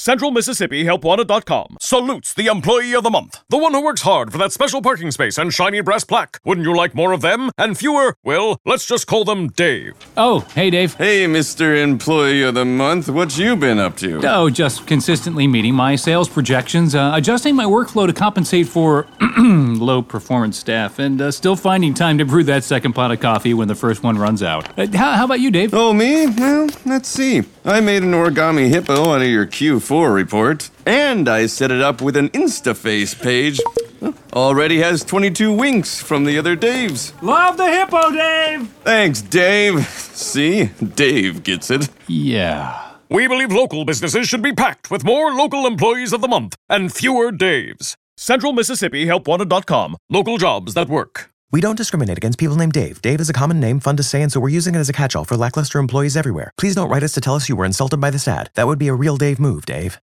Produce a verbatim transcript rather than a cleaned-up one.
Central Mississippi Help Wanted dot com salutes the Employee of the Month. The one who works hard for that special parking space and shiny brass plaque. Wouldn't you like more of them? And fewer? Well, let's just call them Dave. Oh, hey, Dave. Hey, Mister Employee of the Month. What you been up to? Oh, just consistently meeting my sales projections, uh, adjusting my workflow to compensate for low-performance staff, and uh, still finding time to brew that second pot of coffee when the first one runs out. Uh, how, how about you, Dave? Oh, me? Well, let's see. I made an origami hippo out of your Q four report, and I set it up with an InstaFace page. Already has twenty-two winks from the other Daves. Love the hippo, Dave! Thanks, Dave. See? Dave gets it. Yeah. We believe local businesses should be packed with more local employees of the month and fewer Daves. Central Mississippi Help Wanted dot com. Local jobs that work. We don't discriminate against people named Dave. Dave is a common name, fun to say, and so we're using it as a catch-all for lackluster employees everywhere. Please don't write us to tell us you were insulted by this ad. That would be a real Dave move, Dave.